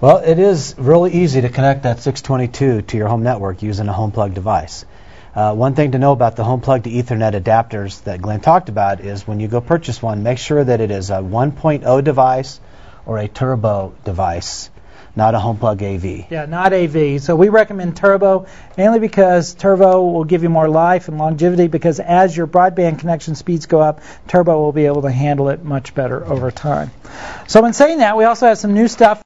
Well, it is really easy to connect that 622 to your home network using a home plug device. One thing to know about the home plug to Ethernet adapters that Glenn talked about is when you go purchase one, make sure that it is a 1.0 device or a turbo device, not a home plug AV. Yeah, not AV. So we recommend turbo, mainly because turbo will give you more life and longevity, because as your broadband connection speeds go up, turbo will be able to handle it much better over time. So in saying that, we also have some new stuff.